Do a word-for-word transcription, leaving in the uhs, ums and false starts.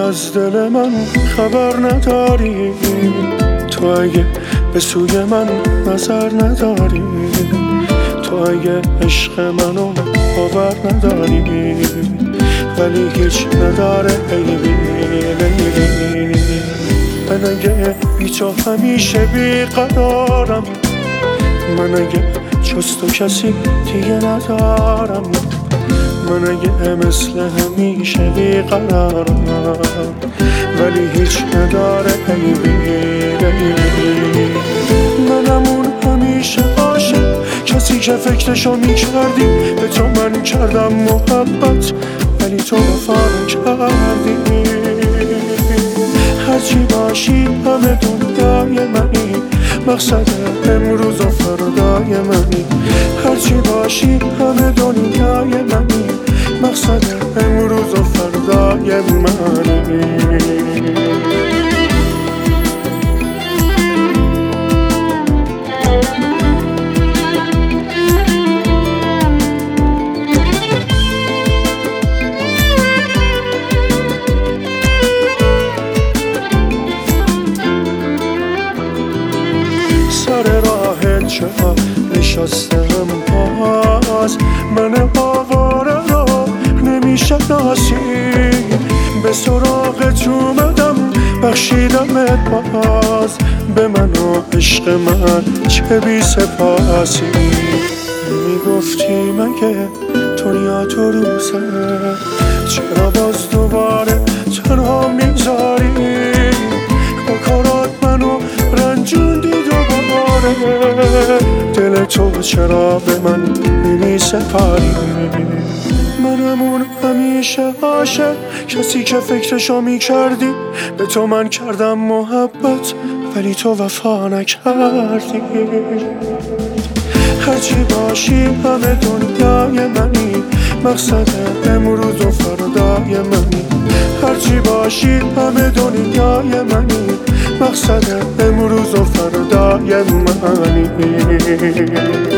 از دل من خبر نداری، تو اگه به سوی من نظر نداری، تو اگه عشق منو باور نداری، ولی هیچ نداره عیبی لیلی. من اگه بی تو همیشه بی قرارم، من اگه جز تو کسی دیگه ندارم، من اگه مثل همیشه بی قرارم، ولی هیچ نداره عیبی لیلی. منم اون همیشه عاشق، کسی که فکرشو میکردی، به تو من کردم محبت، ولی تو وفا نکردی. هرچی باشی همه دنیای منی، مقصد امروز و فردای منی. هرچی باشی همه دنیای منی، مقصد امروز و فردای منی. سر راه چرا نشستم باز، من آواره رو نمیشناسی، به سراغت اومدم بخشیدمت باز، به من و عشق من چه بی سپاسی. میگفتی مگه دنیا تو روزه، چرا باز دوباره تنها میذاری، با کارات منو رنجوندی دوباره، دل تو چرا به من نمی سپاری. منم اون همیشه عاشق، کسی که فکرشو میکردی، به تو من کردم محبت، ولی تو وفا نکردی. هرچی باشی همه دنیای منی، مقصد امروز و فردای منی. هرچی باشی همه دنیای منی، مقصد امروز و فردای منی.